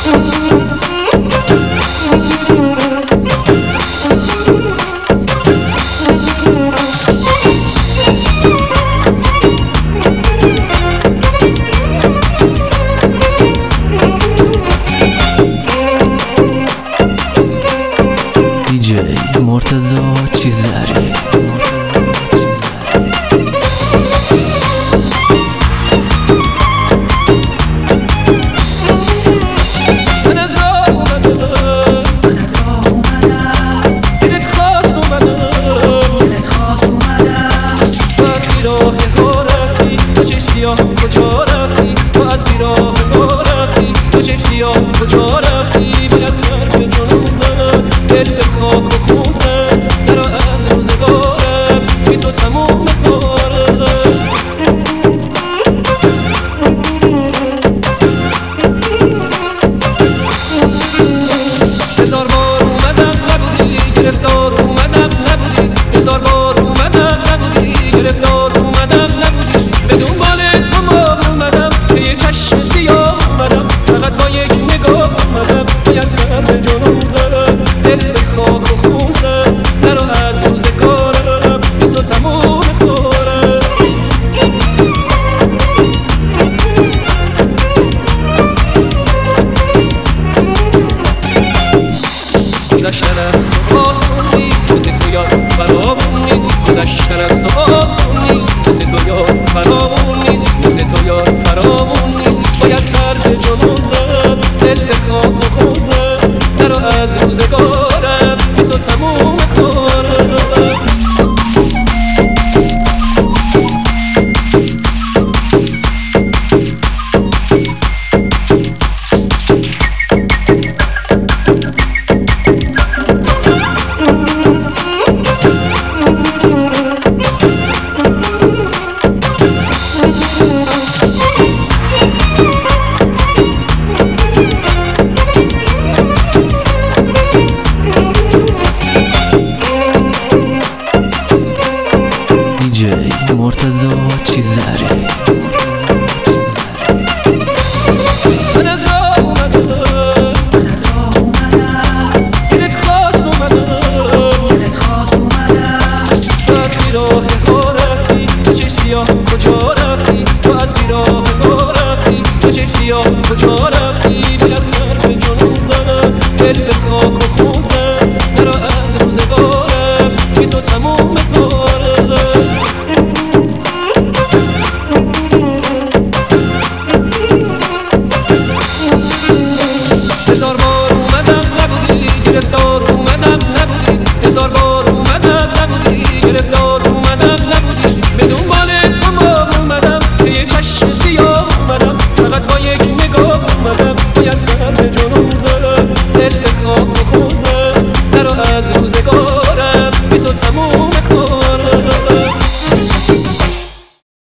مرتضی چیزری من از راه اومدم دلت خواست اومدم تو از بیراه ها رفتی تو چشم سیاه کجا رفتی تو از بیراه ها رفتی تو چشم سیاه کجا رفتی بیاد سر به جنون زن دل به خاک و خون زن درا از روزگارم بی تو تموم کارم هزار بار اومدم نبودی گرفتار اومدم نبودی هزار بار اومدم نبودی گرفتار اومدم نبودی به دنبال تو ما اومدم به یه چشم سیاه اومدم فقط با یک نگاه اومدم باید سر به جنون زدم دل به خاک و خون زد درا از روزگارم بی تو تموم کارم گذشتن از تو آسون نیست مثل تو یاد فراوون نیست گذشتن از تو آسون نیست مثل تو یاد فراوون نیست مثل تو یاد فراوون نیست باید سر به جنون زد دل به خاک و خون زد درا از روزگارم بی تو تموم کارم مرتضی چیزری من از راه اومدم دلت خواست اومدم تو از بیراه ها رفتی تو چشم سیاه کجا رفتی تو از بیراه ها رفتی تو چشم سیاه کجا رفتی بیاد سر به جنون زدم دل به خاک و خون زد درا از روزگارم بی تو تموم کارم هزار بار اومدم نبودی گرفتار اومدم نبودی هزار بار اومدم نبودی گرفتار اومدم نبودی به دنبال تو ما اومدم به یه چشم سیاه اومدم فقط با یک نگاه اومدم باید سر به جنون زدم دل به خاک و خون زد درا از